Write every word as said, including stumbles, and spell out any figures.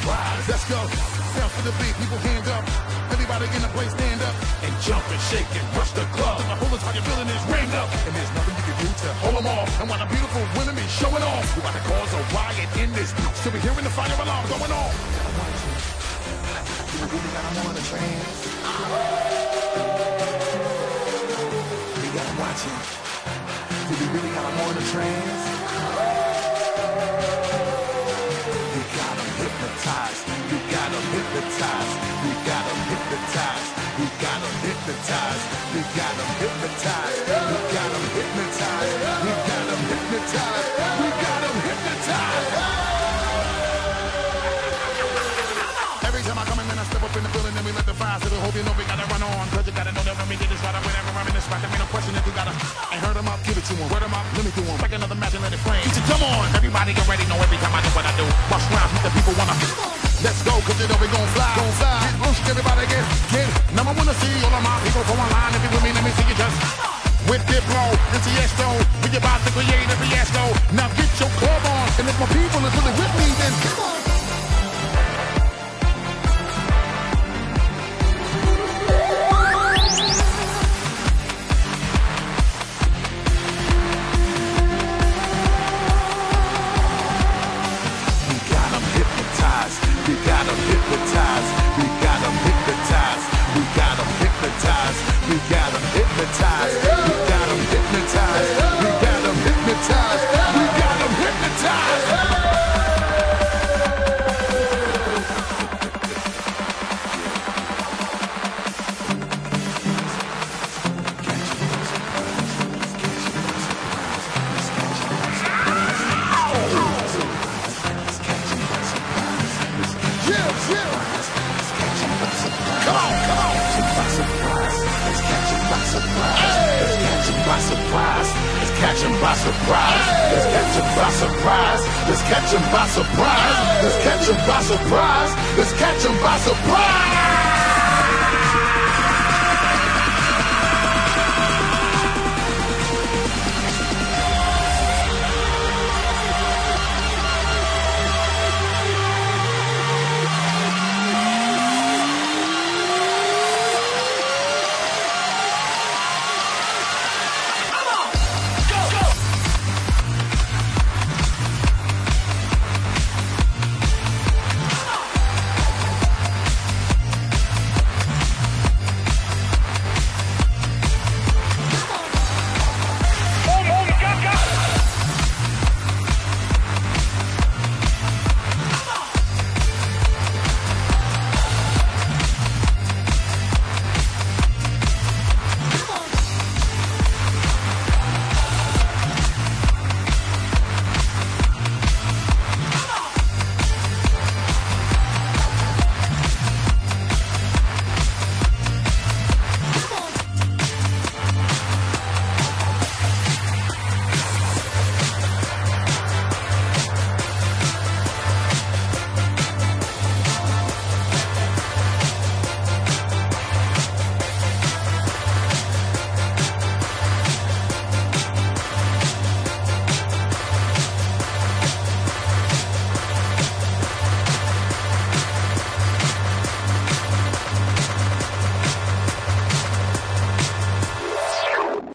surprise. Let's go. Bounce to the beat, people hand up. Everybody in the place stand up and jump and shake and rush the club. The whole entire building is rained up, and there's nothing you can do to hold them off. And while the beautiful women be showing off, we about to cause a riot in this beach. Till we hearing the fire alarm going off. You really got them on the trance. We got them watching. Do we really got them on the trance? We got them hypnotized. We got them hypnotized. We got them hypnotized. We got them hypnotized. We got them hypnotized. We got them hypnotized. We got them hypnotized. We got them hypnotized. Every time I come in and I step up in the building and we let the fire so hope you know we gotta run on. Cause you gotta know that when we get this right, whenever I'm in this spot, there ain't no question if you gotta. I heard them up, give it to them. Word them up, let me do them. Like another match and let it flame. You should come on. Everybody already know every time I do what I do. Bust rounds with the people wanna. Let's go, cause you know we gon' fly. Gon' fly. Get loose, everybody get, get. Now I wanna see all of my people go online. If you with me, let me see you just. With Diplo and Tiesto, we about to create a fiasco. Now get your club on, and if my people is really with me, then come on. We got them hypnotized. We got them hypnotized. We got them hypnotized. We got them hypnotized. We got them hypnotized. We got them hypnotized. We got them hypnotized. By surprise, let's catch him by surprise. Let's catch him by surprise. Let's catch him by surprise. Let's catch him by surprise.